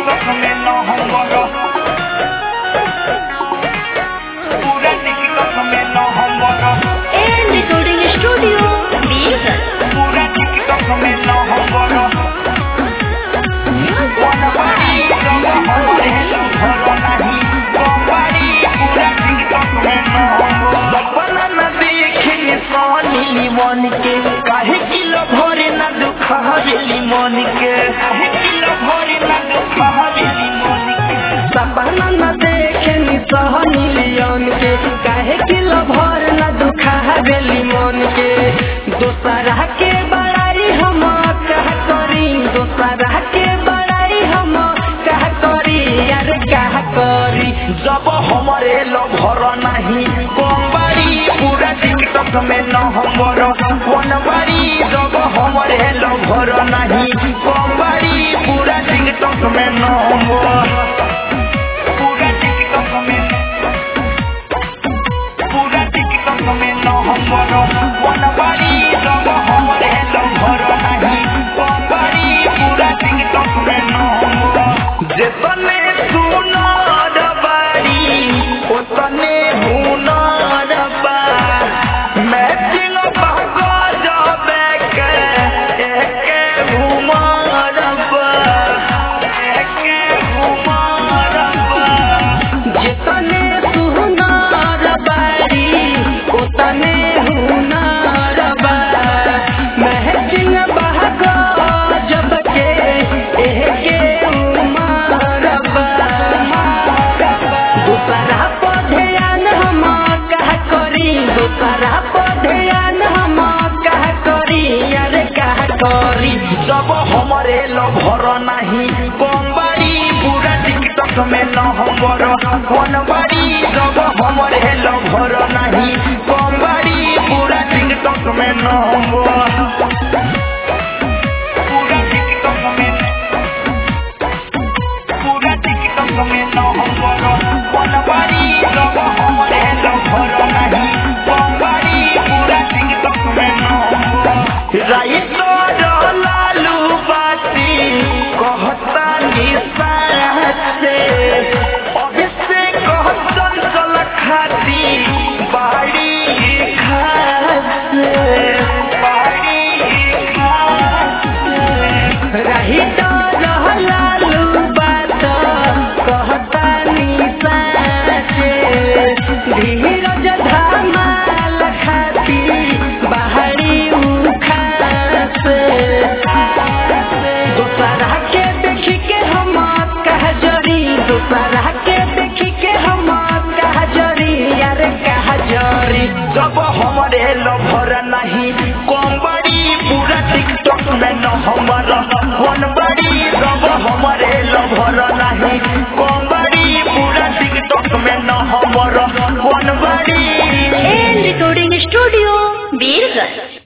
TikTok में नवंबर पूरा TikTok में नवंबर एंड रिकॉर्डिंग स्टूडियो बीरगंज। पूरा टिकटॉक में नवंबर बनवारी रंग हमारे लहर नहीं बनवारी पूरा टिकटॉक में नवंबर बना न देखे सोनी मन के काहे किलो भरे न दुख हवेली मन के काहे किलो भरे न दुख हवेली मन के सपना न देखे सोनी लियन के काहे किलो भर न दुख हवेली मन के दोसरा के बड़ाई हम कह करी दोसरा के बड़ाई हम कह करी यार कह करी जब हमारे लभर नहीं कमबारी पूरा टिकटॉक में नवंबर बनवारी जब हमारे लभर नहीं कमबारी पूरा टिकटॉक में नवंबर पूरा टिकटॉक में नवंबर बनवारी जब हमारे लभर नहीं कमबारी पूरा टिकटॉक में नवंबर जितने सुनार बारी उतने हुनर बा मैचिंग बहका जाबे के एक हुमर बा जितने सुनार बारी उतने हुनर बा महजिन बहका जब के एके उमर बा दूसरा पर ध्यान हम कह करी दूसरा पर ध्यान हम कह करी यार कह करी जब हमारे लभर नहीं कमबारी पूरा टिकटॉक में नवंबर बनवारी जब हमारे लभर नहीं कमबारी पूरा टिकटॉक में नवंबर पूरा टिकटॉक में नवंबर बनवारी जब हमारे लभर नहीं कमबारी पूरा टिकटॉक में नवंबर राइट लालू बाती कहता निशान से अभिषेक कहतन चल खाती बाड़ी खास रही लालू बात कहता निशान से धीरज धमाल खाती बाहरी उखास दोसरा के देख के हम कह जरी दोसरा के देख के हम कह जरी यार कह जरी जब हमारे लभर नहीं कमबारी पूरा टिकटॉक में नवंबर बनवारी जब हमारे लभर नहीं कमबारी पूरा टिकटॉक में नवंबर Banwari and recording studio Birgunj.